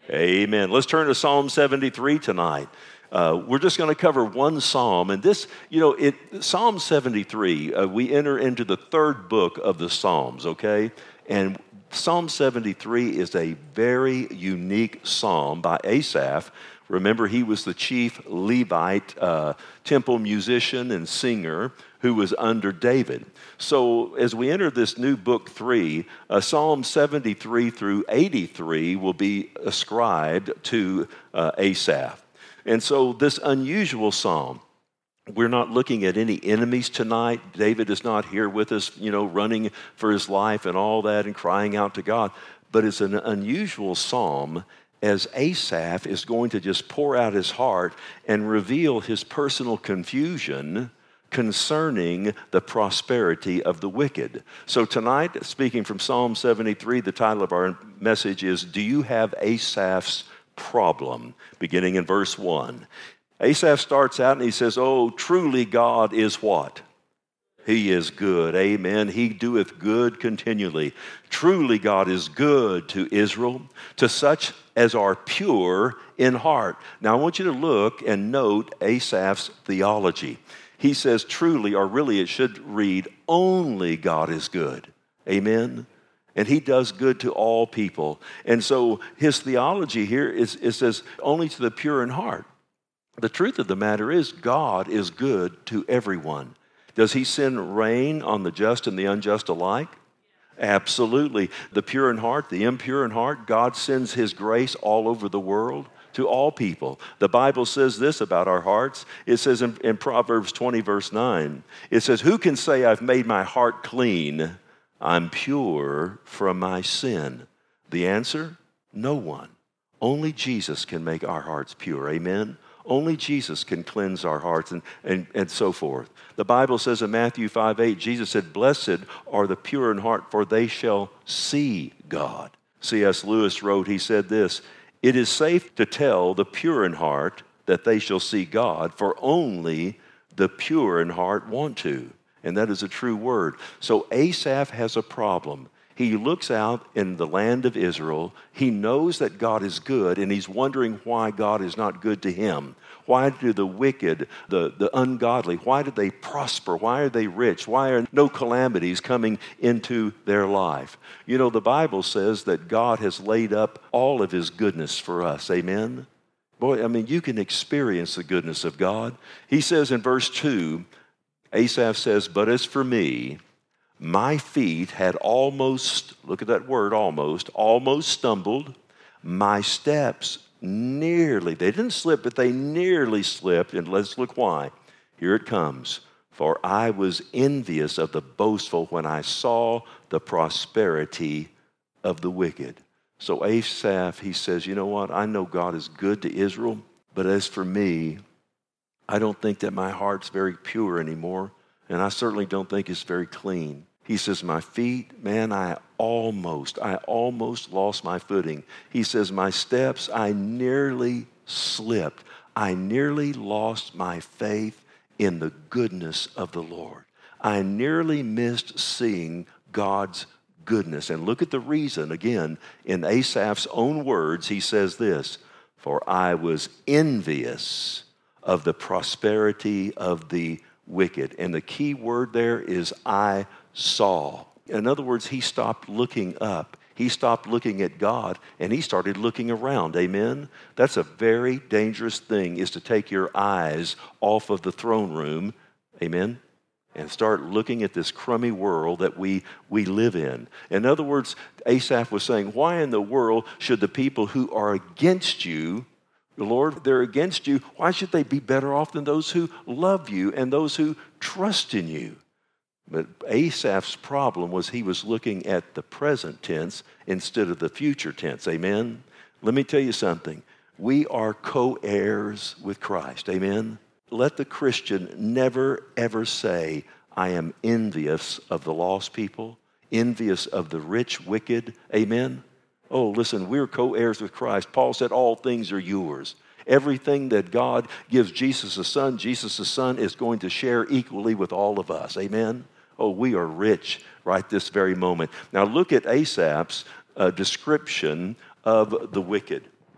Amen. Let's turn to Psalm 73 tonight. We're just going to cover one psalm. And this, Psalm 73, we enter into the third book of the Psalms, okay? And Psalm 73 is a very unique psalm by Asaph. Remember, he was the chief Levite, temple musician and singer who was under David. So as we enter this new book 3, Psalm 73 through 83 will be ascribed to Asaph. And so this unusual psalm, we're not looking at any enemies tonight. David is not here with us, running for his life and all that and crying out to God. But it's an unusual psalm as Asaph is going to just pour out his heart and reveal his personal confusion concerning the prosperity of the wicked. So tonight, speaking from Psalm 73, the title of our message is, Do You Have Asaph's Problem? Beginning in verse 1. Asaph starts out and he says, Oh, truly God is what? He is good. Amen. He doeth good continually. Truly God is good to Israel, to such as are pure in heart. Now I want you to look and note Asaph's theology. He says truly, or really it should read, only God is good. Amen. And he does good to all people. And so his theology here says only to the pure in heart. The truth of the matter is God is good to everyone. Does he send rain on the just and the unjust alike? Absolutely. The pure in heart, the impure in heart, God sends his grace all over the world to all people. The Bible says this about our hearts. It says in Proverbs 20, verse 9, it says, Who can say I've made my heart clean? I'm pure from my sin. The answer? No one. Only Jesus can make our hearts pure. Amen? Only Jesus can cleanse our hearts and so forth. The Bible says in Matthew 5:8, Jesus said, Blessed are the pure in heart, for they shall see God. C.S. Lewis wrote, he said this, It is safe to tell the pure in heart that they shall see God, for only the pure in heart want to. And that is a true word. So Asaph has a problem. He looks out in the land of Israel. He knows that God is good, and he's wondering why God is not good to him. Why do the wicked, the ungodly, why do they prosper? Why are they rich? Why are no calamities coming into their life? The Bible says that God has laid up all of his goodness for us. Amen? Boy, you can experience the goodness of God. He says in verse 2, Asaph says, But as for me, my feet had almost, look at that word, almost stumbled. My steps nearly, they didn't slip, but they nearly slipped. And let's look why. Here it comes. For I was envious of the boastful when I saw the prosperity of the wicked. So Asaph, he says, you know what? I know God is good to Israel, but as for me, I don't think that my heart's very pure anymore, and I certainly don't think it's very clean. He says, my feet, man, I almost lost my footing. He says, my steps, I nearly slipped. I nearly lost my faith in the goodness of the Lord. I nearly missed seeing God's goodness. And look at the reason, again, in Asaph's own words, he says this, For I was envious of the prosperity of the wicked. And the key word there is I saw. In other words, he stopped looking up. He stopped looking at God and he started looking around. Amen? That's a very dangerous thing, is to take your eyes off of the throne room. Amen? And start looking at this crummy world that we live in. In other words, Asaph was saying, why in the world should the people who are against you, Lord, they're against you, why should they be better off than those who love you and those who trust in you? But Asaph's problem was he was looking at the present tense instead of the future tense. Amen? Let me tell you something. We are co-heirs with Christ. Amen? Let the Christian never, ever say, I am envious of the lost people, envious of the rich, wicked. Amen? Oh, listen, we're co-heirs with Christ. Paul said all things are yours. Everything that God gives Jesus the Son is going to share equally with all of us. Amen? Oh, we are rich right this very moment. Now look at Asaph's description of the wicked.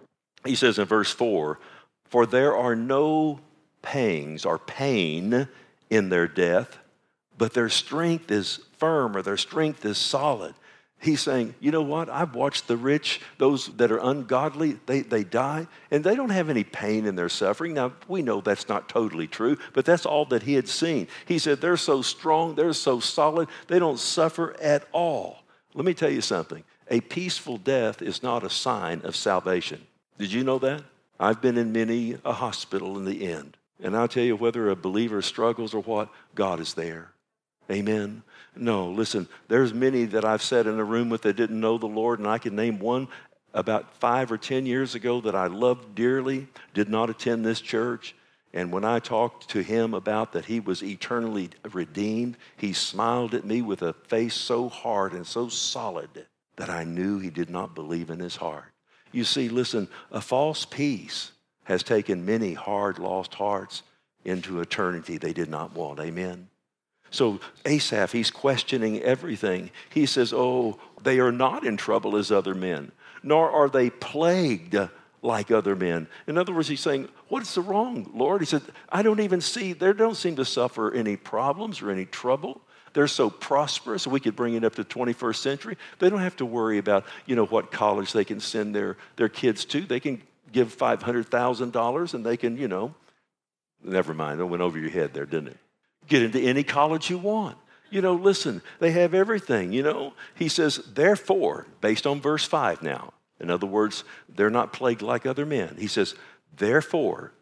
He says in verse 4, for there are no pangs or pain in their death, but their strength is firm, or their strength is solid. He's saying, you know what? I've watched the rich, those that are ungodly, they die, and they don't have any pain in their suffering. Now, we know that's not totally true, but that's all that he had seen. He said, they're so strong, they're so solid, they don't suffer at all. Let me tell you something. A peaceful death is not a sign of salvation. Did you know that? I've been in many a hospital in the end, and I'll tell you, whether a believer struggles or what, God is there. Amen. No, listen, there's many that I've sat in a room with that didn't know the Lord, and I can name one about 5 or 10 years ago that I loved dearly, did not attend this church. And when I talked to him about that he was eternally redeemed, he smiled at me with a face so hard and so solid that I knew he did not believe in his heart. You see, listen, a false peace has taken many hard, lost hearts into eternity they did not want. Amen. So Asaph, he's questioning everything. He says, oh, they are not in trouble as other men, nor are they plagued like other men. In other words, he's saying, what's the wrong, Lord? He said, I don't even see, they don't seem to suffer any problems or any trouble. They're so prosperous. We could bring it up to 21st century. They don't have to worry about, what college they can send their kids to. They can give $500,000 and they can, never mind. It went over your head there, didn't it? Get into any college you want. Listen, they have everything, He says, therefore, based on verse 5 now, in other words, they're not plagued like other men. He says, therefore,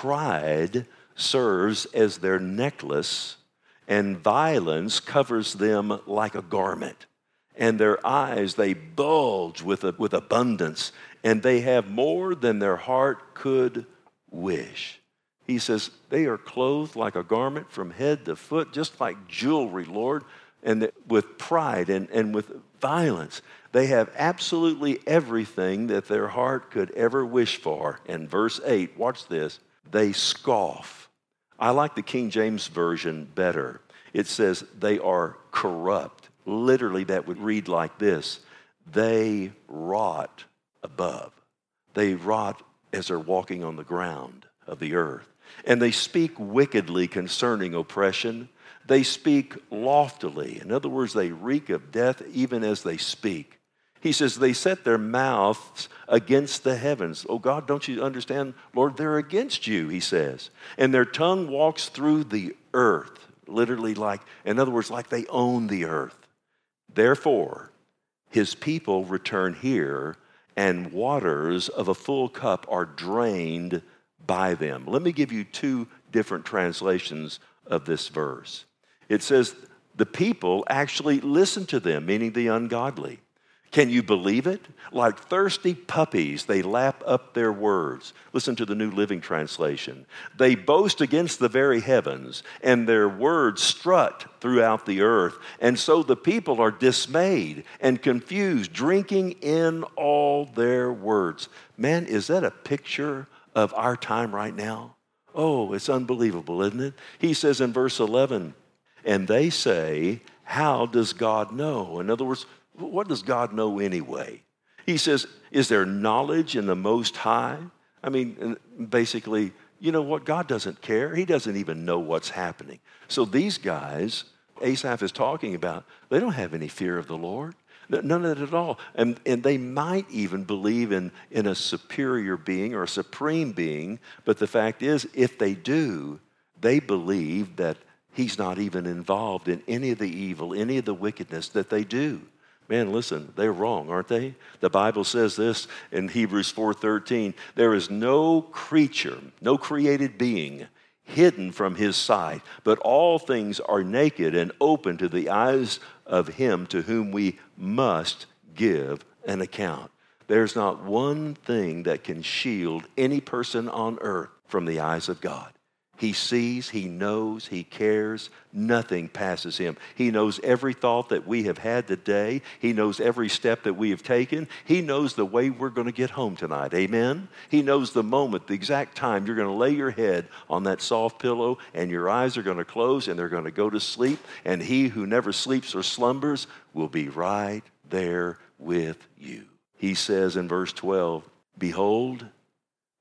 pride serves as their necklace, and violence covers them like a garment. And their eyes, they bulge with abundance, and they have more than their heart could wish. He says, they are clothed like a garment from head to foot, just like jewelry, Lord, and with pride and with violence. They have absolutely everything that their heart could ever wish for. And verse 8, watch this, they scoff. I like the King James Version better. It says they are corrupt. Literally, that would read like this, they rot above. They rot as they're walking on the ground of the earth. And they speak wickedly concerning oppression. They speak loftily. In other words, they reek of death even as they speak. He says they set their mouths against the heavens. Oh God, don't you understand? Lord, they're against you, he says. And their tongue walks through the earth. Literally in other words, like they own the earth. Therefore, his people return here, and waters of a full cup are drained by them. Let me give you 2 different translations of this verse. It says, the people actually listen to them, meaning the ungodly. Can you believe it? Like thirsty puppies, they lap up their words. Listen to the New Living Translation. They boast against the very heavens, and their words strut throughout the earth. And so the people are dismayed and confused, drinking in all their words. Man, is that a picture of our time right now? Oh, it's unbelievable, isn't it? He says in verse 11, and they say, how does God know? In other words, what does God know anyway? He says, is there knowledge in the Most High? I mean, basically, you know what? God doesn't care. He doesn't even know what's happening. So these guys, Asaph is talking about, they don't have any fear of the Lord. None of it at all. And they might even believe in a superior being or a supreme being, but the fact is, if they do, they believe that he's not even involved in any of the evil, any of the wickedness that they do. Man, listen, they're wrong, aren't they? The Bible says this in Hebrews 4:13, there is no creature, no created being hidden from his sight, but all things are naked and open to the eyes of him to whom we must give an account. There's not one thing that can shield any person on earth from the eyes of God. He sees, he knows, he cares. Nothing passes him. He knows every thought that we have had today. He knows every step that we have taken. He knows the way we're going to get home tonight. Amen? He knows the moment, the exact time you're going to lay your head on that soft pillow and your eyes are going to close and they're going to go to sleep. And he who never sleeps or slumbers will be right there with you. He says in verse 12, behold,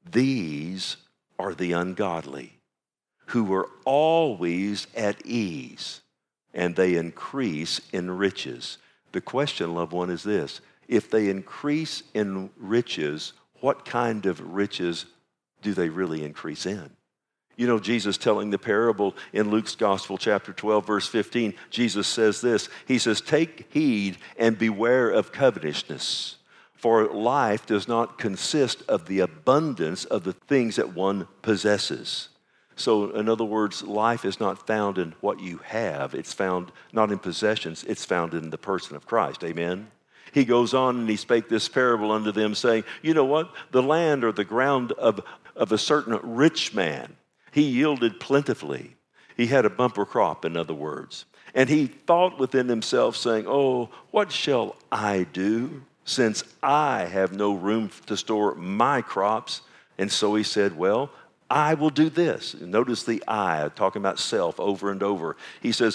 These are the ungodly, who were always at ease, and they increase in riches. The question, loved one, is this. If they increase in riches, what kind of riches do they really increase in? You know, Jesus telling the parable in Luke's Gospel, chapter 12, verse 15, Jesus says this. He says, take heed and beware of covetousness, for life does not consist of the abundance of the things that one possesses. So, in other words, life is not found in what you have. It's found not in possessions. It's found in the person of Christ. Amen? He goes on and he spake this parable unto them, saying, you know what? The land or the ground of a certain rich man, he yielded plentifully. He had a bumper crop, in other words. And he thought within himself, saying, oh, what shall I do, since I have no room to store my crops? And so he said, well, I will do this. Notice the I, talking about self over and over. He said,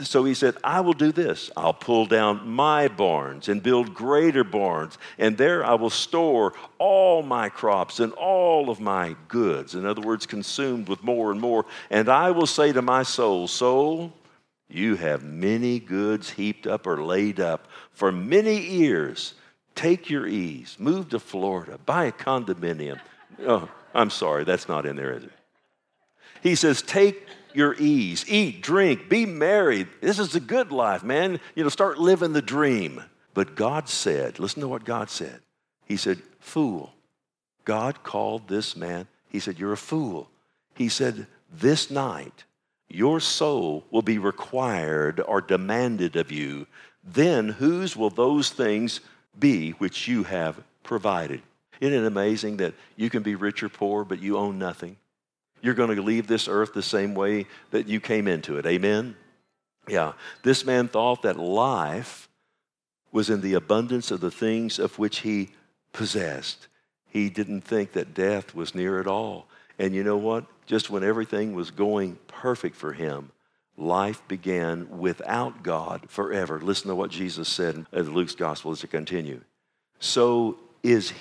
I will do this. I'll pull down my barns and build greater barns, and there I will store all my crops and all of my goods. In other words, consumed with more and more. And I will say to my soul, soul, you have many goods heaped up or laid up for many years. Take your ease. Move to Florida. Buy a condominium. Oh, I'm sorry, that's not in there, is it? He says, take your ease, eat, drink, be merry. This is the good life, man. You know, start living the dream. But God said, listen to what God said. He said, fool. God called this man, he said, you're a fool. He said, this night, your soul will be required or demanded of you. Then whose will those things be which you have provided? Isn't it amazing that you can be rich or poor, but you own nothing? You're going to leave this earth the same way that you came into it. Amen? Yeah. This man thought that life was in the abundance of the things of which he possessed. He didn't think that death was near at all. And you know what? Just when everything was going perfect for him, life began without God forever. Listen to what Jesus said in Luke's Gospel as it continues. So is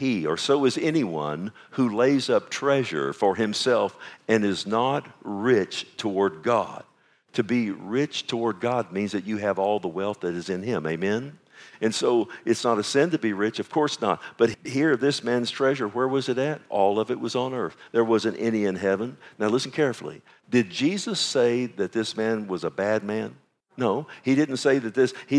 anyone who lays up treasure for himself and is not rich toward God. To be rich toward God means that you have all the wealth that is in him. Amen? And so it's not a sin to be rich, of course not. But here, this man's treasure, where was it at? All of it was on earth. There wasn't any in heaven. Now listen carefully. Did Jesus say that this man was a bad man? No, he didn't say that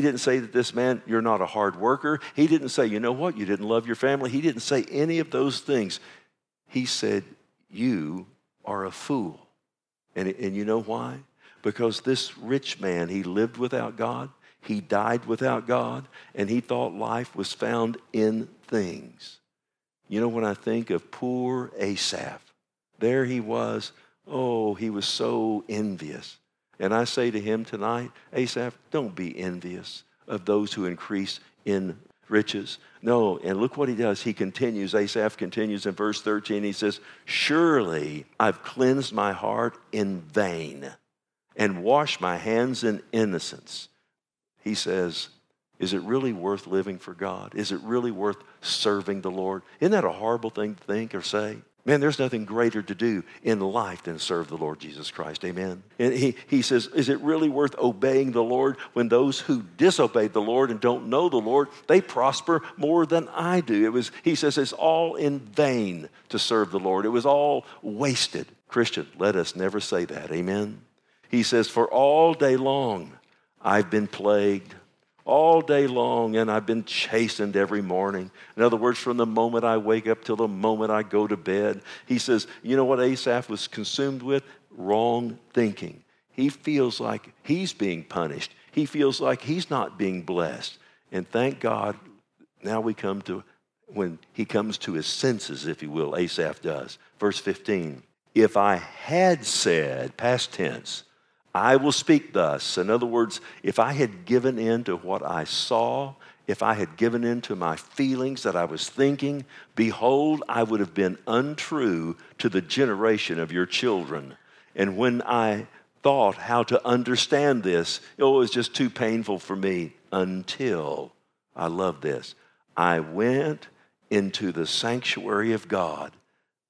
this man, you're not a hard worker. He didn't say, you know what, you didn't love your family. He didn't say any of those things. He said, you are a fool. And you know why? Because this rich man, he lived without God. He died without God. And he thought life was found in things. You know, when I think of poor Asaph, there he was. Oh, he was so envious. And I say to him tonight, Asaph, don't be envious of those who increase in riches. No, and look what he does. He continues, Asaph continues in verse 13. He says, surely I've cleansed my heart in vain and washed my hands in innocence. He says, is it really worth living for God? Is it really worth serving the Lord? Isn't that a horrible thing to think or say? Man, there's nothing greater to do in life than serve the Lord Jesus Christ. Amen. And he says, is it really worth obeying the Lord when those who disobey the Lord and don't know the Lord, they prosper more than I do? He says it's all in vain to serve the Lord. It was all wasted. Christian, let us never say that. Amen. He says, for all day long I've been plagued. All day long, and I've been chastened every morning. In other words, from the moment I wake up till the moment I go to bed. He says, you know what Asaph was consumed with? Wrong thinking. He feels like he's being punished. He feels like he's not being blessed. And thank God, now we come to when he comes to his senses, if you will, Asaph does. Verse 15, if I had said, past tense, I will speak thus. In other words, if I had given in to what I saw, if I had given in to my feelings that I was thinking, behold, I would have been untrue to the generation of your children. And when I thought how to understand this, it was just too painful for me until, I love this, I went into the sanctuary of God.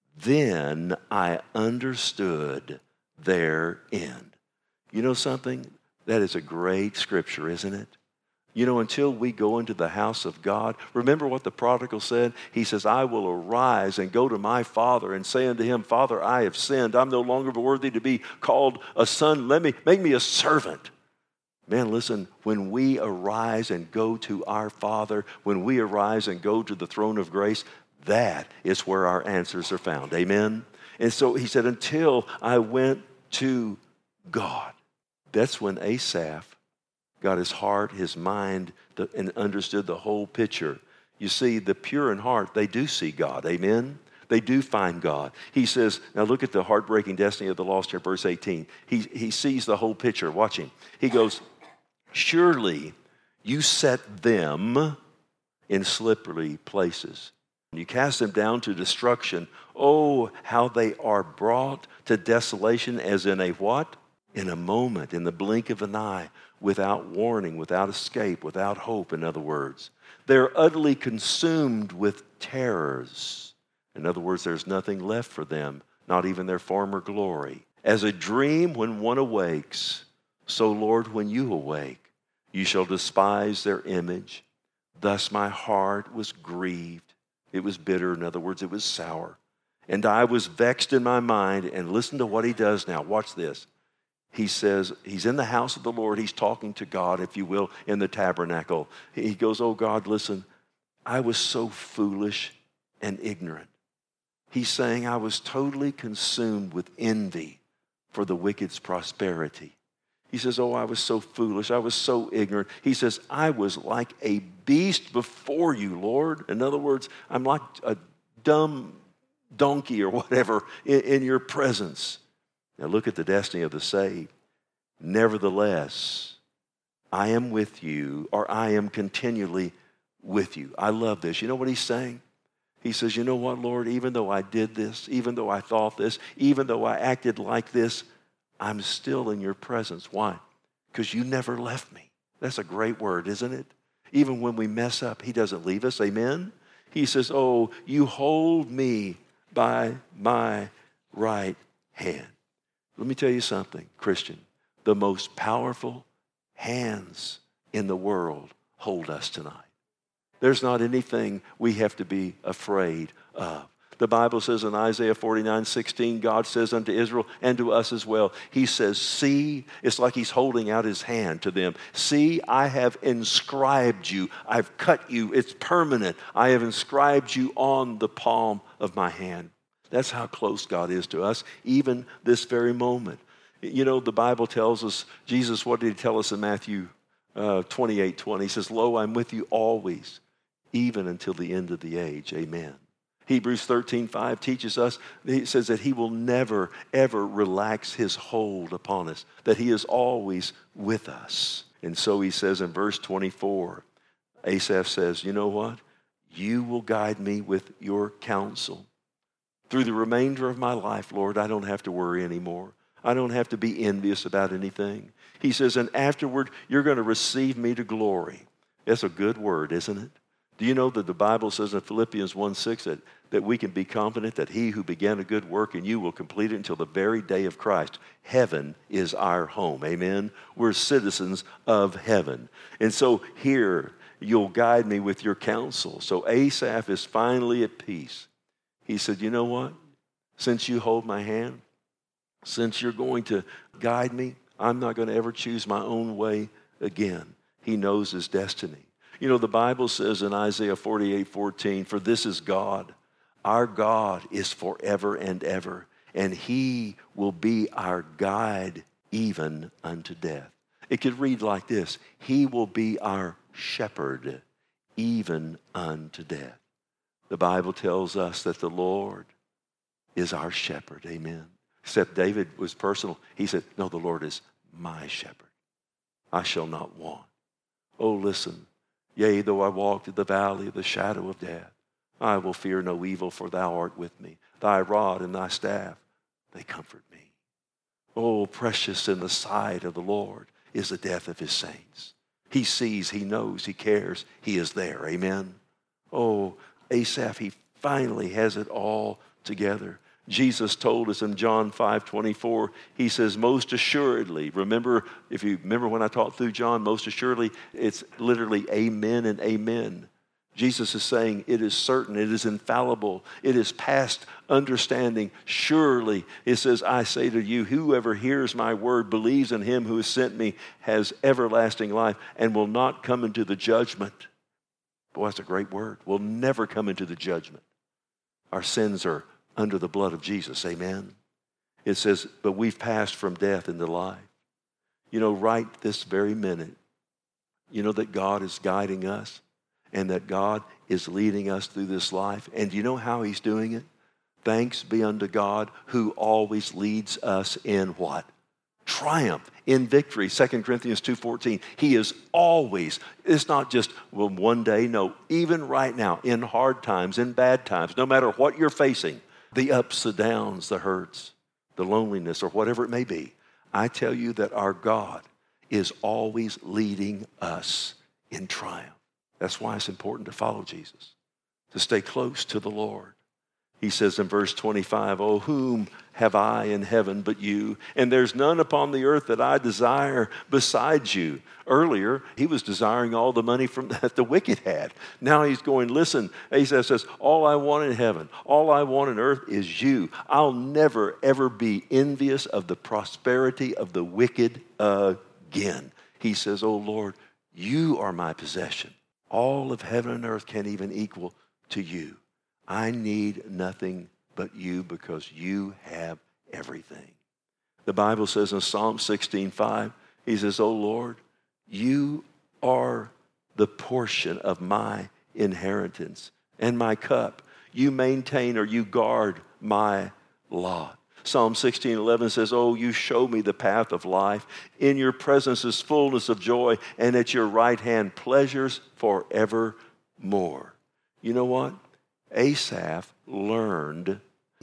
then I understood their end. You know something? That is a great scripture, isn't it? You know, until we go into the house of God, remember what the prodigal said? He says, I will arise and go to my father and say unto him, Father, I have sinned. I'm no longer worthy to be called a son. Make me a servant. Man, listen, when we arise and go to our Father, when we arise and go to the throne of grace, that is where our answers are found. Amen? And so he said, until I went to God. That's when Asaph got his heart, his mind, and understood the whole picture. You see, the pure in heart, they do see God. Amen? They do find God. He says, now look at the heartbreaking destiny of the lost here, verse 18. He sees the whole picture. Watch him. He goes, surely you set them in slippery places. You cast them down to destruction. Oh, how they are brought to desolation as in a what? In a moment, in the blink of an eye, without warning, without escape, without hope, in other words. They're utterly consumed with terrors. In other words, there's nothing left for them, not even their former glory. As a dream when one awakes, so Lord, when you awake, you shall despise their image. Thus my heart was grieved. It was bitter. In other words, it was sour. And I was vexed in my mind. And listen to what he does now. Watch this. He says, he's in the house of the Lord. He's talking to God, if you will, in the tabernacle. He goes, oh God, listen, I was so foolish and ignorant. He's saying I was totally consumed with envy for the wicked's prosperity. He says, oh, I was so foolish. I was so ignorant. He says, I was like a beast before you, Lord. In other words, I'm like a dumb donkey or whatever in your presence. Now look at the destiny of the saved. Nevertheless, I am with you, or I am continually with you. I love this. You know what he's saying? He says, you know what, Lord, even though I did this, even though I thought this, even though I acted like this, I'm still in your presence. Why? Because you never left me. That's a great word, isn't it? Even when we mess up, he doesn't leave us. Amen? He says, oh, you hold me by my right hand. Let me tell you something, Christian. The most powerful hands in the world hold us tonight. There's not anything we have to be afraid of. The Bible says in Isaiah 49:16, God says unto Israel and to us as well, he says, see, it's like he's holding out his hand to them. See, I have inscribed you. I've cut you. It's permanent. I have inscribed you on the palm of my hand. That's how close God is to us, even this very moment. You know, the Bible tells us, Jesus, what did he tell us in Matthew 28:20? He says, lo, I'm with you always, even until the end of the age. Amen. Hebrews 13:5 teaches us, he says that he will never, ever relax his hold upon us, that he is always with us. And so he says in verse 24, Asaph says, you know what? You will guide me with your counsel. Through the remainder of my life, Lord, I don't have to worry anymore. I don't have to be envious about anything. He says, and afterward, you're going to receive me to glory. That's a good word, isn't it? Do you know that the Bible says in Philippians 1:6 that we can be confident that he who began a good work in you will complete it until the very day of Christ? Heaven is our home. Amen? We're citizens of heaven. And so here, you'll guide me with your counsel. So Asaph is finally at peace. He said, you know what? Since you hold my hand, since you're going to guide me, I'm not going to ever choose my own way again. He knows his destiny. You know, the Bible says in Isaiah 48:14, for this is God. Our God is forever and ever, and he will be our guide even unto death. It could read like this, he will be our shepherd even unto death. The Bible tells us that the Lord is our shepherd. Amen. Except David was personal. He said, no, the Lord is my shepherd. I shall not want. Oh, listen. Yea, though I walk through the valley of the shadow of death, I will fear no evil, for thou art with me. Thy rod and thy staff, they comfort me. Oh, precious in the sight of the Lord is the death of his saints. He sees, he knows, he cares, he is there. Amen. Oh, Asaph, he finally has it all together. Jesus told us in John 5:24, he says, most assuredly, if you remember when I taught through John, most assuredly, it's literally amen and amen. Jesus is saying it is certain, it is infallible, it is past understanding. Surely, it says, I say to you, whoever hears my word, believes in him who has sent me, has everlasting life and will not come into the judgment. Boy, that's a great word. We'll never come into the judgment. Our sins are under the blood of Jesus, amen? It says, but we've passed from death into life. You know, right this very minute, you know that God is guiding us and that God is leading us through this life. And do you know how he's doing it? Thanks be unto God who always leads us in what? Triumph, in victory. 2 Corinthians 2:14. He is always, it's not just, well, one day. No, even right now, in hard times, in bad times, no matter what you're facing, the ups, the downs, the hurts, the loneliness, or whatever it may be, I tell you that our God is always leading us in triumph. That's why it's important to follow Jesus, to stay close to the Lord. He says in verse 25, oh, whom have I in heaven but you? And there's none upon the earth that I desire besides you. Earlier, he was desiring all the money that the wicked had. Now he's going, listen, he says, all I want in heaven, all I want on earth is you. I'll never, ever be envious of the prosperity of the wicked again. He says, oh, Lord, you are my possession. All of heaven and earth can't even equal to you. I need nothing but you because you have everything. The Bible says in Psalm 16:5, he says, oh Lord, you are the portion of my inheritance and my cup. You maintain or you guard my lot. Psalm 16:11 says, oh, you show me the path of life. In your presence is fullness of joy, and at your right hand pleasures forevermore. You know what? Asaph learned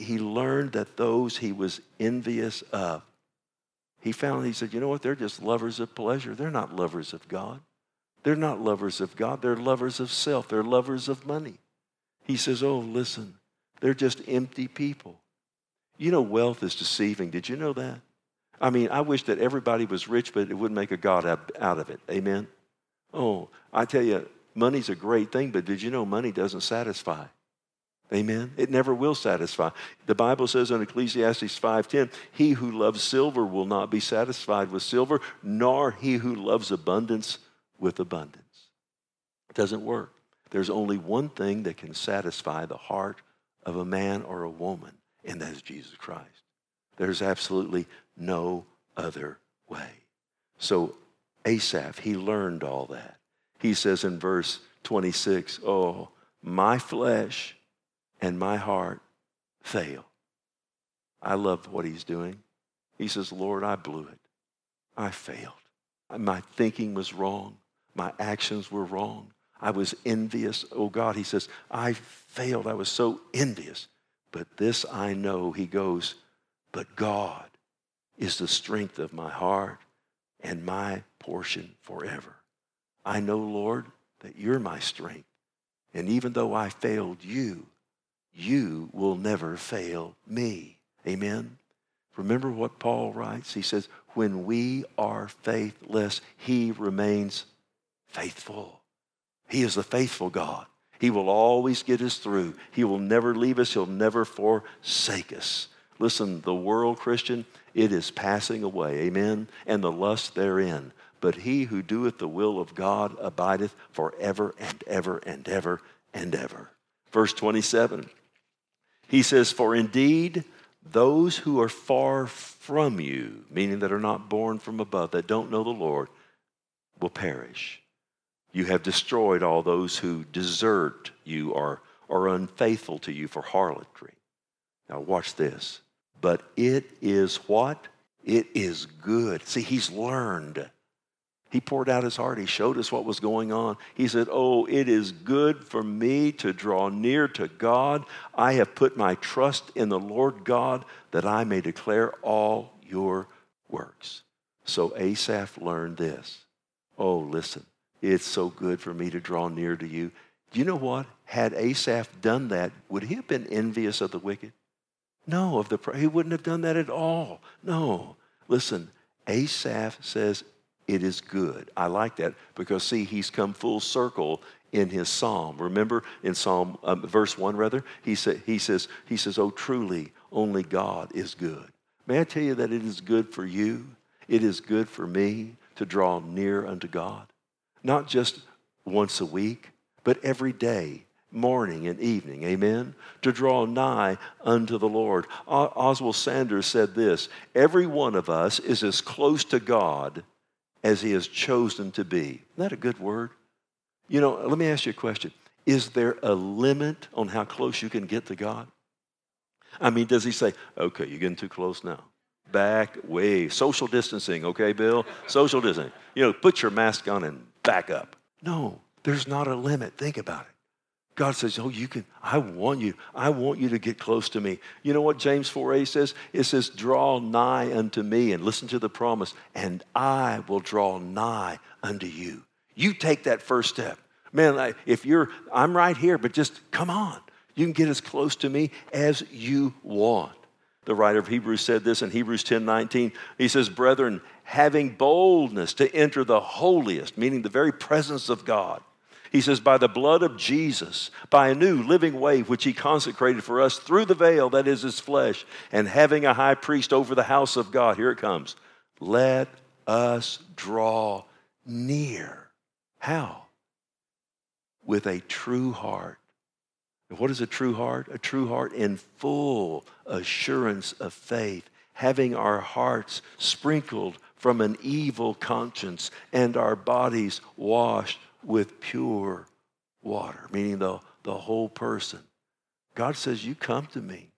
that those he was envious of, he said, you know what? They're just lovers of pleasure. They're not lovers of God. They're not lovers of God. They're lovers of self. They're lovers of money. He says, oh, listen, they're just empty people. You know, wealth is deceiving. Did you know that? I mean, I wish that everybody was rich, but it wouldn't make a God out of it. Amen? Oh, I tell you, money's a great thing, but did you know money doesn't satisfy? Amen? It never will satisfy. The Bible says in Ecclesiastes 5:10, he who loves silver will not be satisfied with silver, nor he who loves abundance with abundance. It doesn't work. There's only one thing that can satisfy the heart of a man or a woman, and that is Jesus Christ. There's absolutely no other way. So Asaph, he learned all that. He says in verse 26, oh, my flesh and my heart fail. I love what he's doing. He says, Lord, I blew it. I failed. My thinking was wrong. My actions were wrong. I was envious. Oh God, he says, I failed. I was so envious. But this I know, he goes, but God is the strength of my heart and my portion forever. I know, Lord, that you're my strength. And even though I failed you, you will never fail me. Amen? Remember what Paul writes? He says, when we are faithless, he remains faithful. He is the faithful God. He will always get us through. He will never leave us. He'll never forsake us. Listen, the world, Christian, it is passing away. Amen? And the lust therein. But he who doeth the will of God abideth forever and ever and ever and ever. Verse 27. He says, for indeed, those who are far from you, meaning that are not born from above, that don't know the Lord, will perish. You have destroyed all those who desert you or are unfaithful to you for harlotry. Now watch this. But it is what? It is good. See, he's learned. He poured out his heart. He showed us what was going on. He said, oh, it is good for me to draw near to God. I have put my trust in the Lord God that I may declare all your works. So Asaph learned this. Oh, listen, it's so good for me to draw near to you. Do you know what? Had Asaph done that, would he have been envious of the wicked? No, he wouldn't have done that at all. No. Listen, Asaph says it is good. I like that because, see, he's come full circle in his psalm. Remember in Psalm, verse 1 rather, he says, oh, truly, only God is good. May I tell you that it is good for you, it is good for me to draw near unto God. Not just once a week, but every day, morning and evening, amen? To draw nigh unto the Lord. Oswald Sanders said this, every one of us is as close to God as he has chosen to be. Isn't that a good word? You know, let me ask you a question. Is there a limit on how close you can get to God? I mean, does he say, okay, you're getting too close now. Back way. Social distancing, okay, Bill? Social distancing. You know, put your mask on and back up. No, there's not a limit. Think about it. God says, oh, you can, I want you to get close to me. You know what James 4:8 says? It says, draw nigh unto me, and listen to the promise, and I will draw nigh unto you. You take that first step. Man, I'm right here, but just come on. You can get as close to me as you want. The writer of Hebrews said this in Hebrews 10:19. He says, brethren, having boldness to enter the holiest, meaning the very presence of God. He says, by the blood of Jesus, by a new living way which he consecrated for us through the veil, that is his flesh, and having a high priest over the house of God. Here it comes. Let us draw near. How? With a true heart. And what is a true heart? A true heart in full assurance of faith, having our hearts sprinkled from an evil conscience and our bodies washed with pure water, meaning the whole person. God says, you come to me.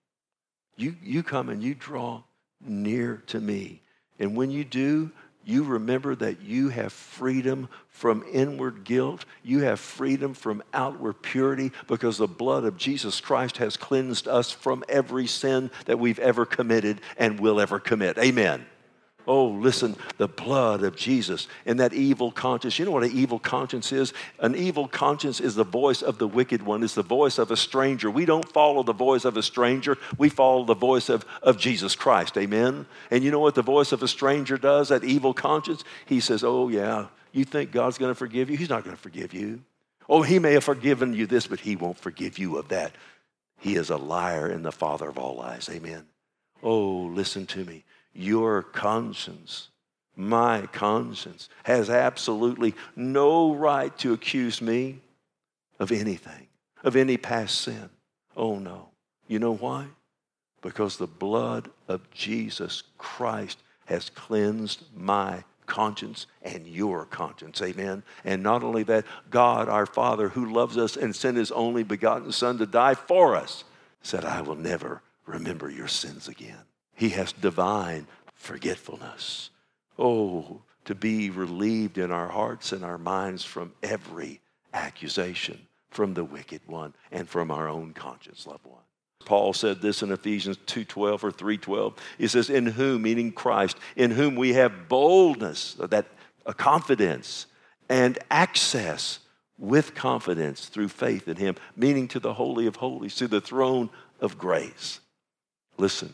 You come and you draw near to me. And when you do, you remember that you have freedom from inward guilt. You have freedom from outward purity because the blood of Jesus Christ has cleansed us from every sin that we've ever committed and will ever commit. Amen. Oh, listen, the blood of Jesus and that evil conscience. You know what an evil conscience is? An evil conscience is the voice of the wicked one. It's the voice of a stranger. We don't follow the voice of a stranger. We follow the voice of Jesus Christ. Amen? And you know what the voice of a stranger does, that evil conscience? He says, oh, yeah, you think God's going to forgive you? He's not going to forgive you. Oh, he may have forgiven you this, but he won't forgive you of that. He is a liar and the father of all lies. Amen? Oh, listen to me. Your conscience, my conscience, has absolutely no right to accuse me of anything, of any past sin. Oh, no. You know why? Because the blood of Jesus Christ has cleansed my conscience and your conscience. Amen. And not only that, God, our Father, who loves us and sent his only begotten Son to die for us, said, I will never remember your sins again. He has divine forgetfulness. Oh, to be relieved in our hearts and our minds from every accusation from the wicked one and from our own conscience, loved one. Paul said this in Ephesians 2:12 or 3:12. He says, in whom, meaning Christ, in whom we have boldness, that a confidence and access with confidence through faith in him, meaning to the Holy of Holies, to the throne of grace. Listen.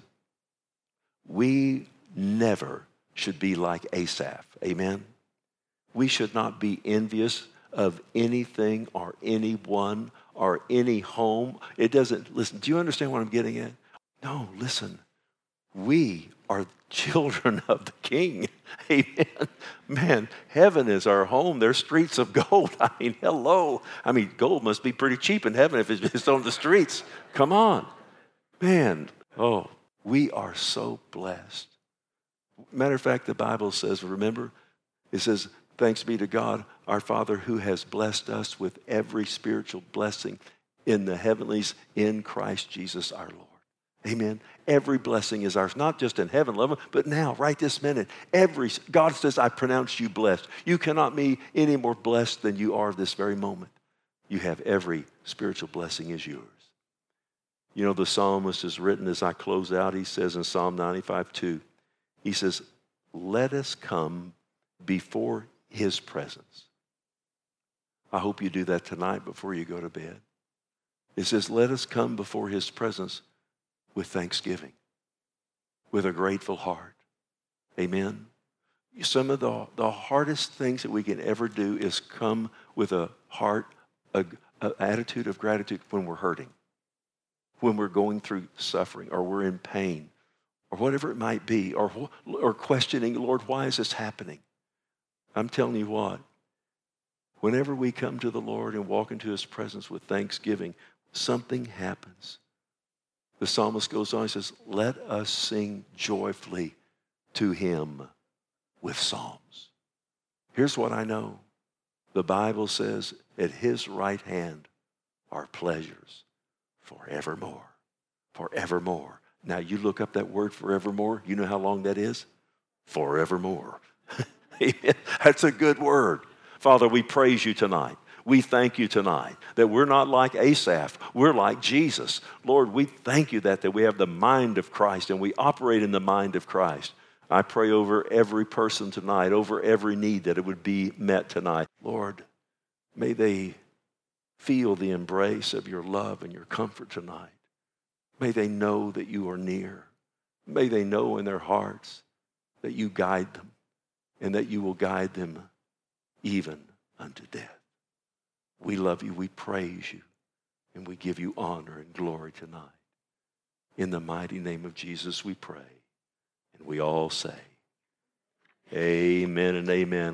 We never should be like Asaph. Amen? We should not be envious of anything or anyone or any home. It doesn't, listen, do you understand what I'm getting at? No, listen. We are children of the King. Amen. Man, heaven is our home. There's streets of gold. I mean, hello. I mean, gold must be pretty cheap in heaven if it's just on the streets. Come on. Man, oh. We are so blessed. Matter of fact, the Bible says, remember, it says, thanks be to God, our Father who has blessed us with every spiritual blessing in the heavenlies in Christ Jesus our Lord. Amen. Every blessing is ours, not just in heaven, love, but now, right this minute. God says, I pronounce you blessed. You cannot be any more blessed than you are this very moment. You have every spiritual blessing is yours. You know, the psalmist has written, as I close out, he says in Psalm 95:2, he says, let us come before his presence. I hope you do that tonight before you go to bed. It says, let us come before his presence with thanksgiving, with a grateful heart. Amen. Some of the hardest things that we can ever do is come with a heart, an attitude of gratitude when we're hurting, when we're going through suffering, or we're in pain, or whatever it might be, or questioning, Lord, why is this happening? I'm telling you what, whenever we come to the Lord and walk into his presence with thanksgiving, something happens. The psalmist goes on and says, let us sing joyfully to him with psalms. Here's what I know. The Bible says, at his right hand are pleasures forevermore. Forevermore. Now you look up that word forevermore. You know how long that is? Forevermore. That's a good word. Father, we praise you tonight. We thank you tonight that we're not like Asaph. We're like Jesus. Lord, we thank you that we have the mind of Christ and we operate in the mind of Christ. I pray over every person tonight, over every need, that it would be met tonight. Lord, may they feel the embrace of your love and your comfort tonight. May they know that you are near. May they know in their hearts that you guide them and that you will guide them even unto death. We love you, we praise you, and we give you honor and glory tonight. In the mighty name of Jesus we pray. And we all say, amen and amen.